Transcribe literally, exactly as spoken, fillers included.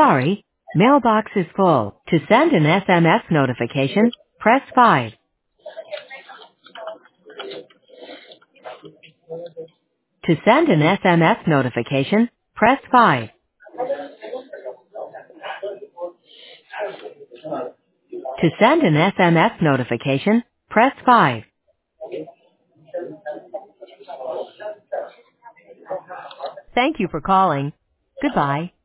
Sorry, mailbox is full. To send an S M S notification, press five. To send an S M S notification, press five. To send an S M S notification, press five. Thank you for calling. Goodbye.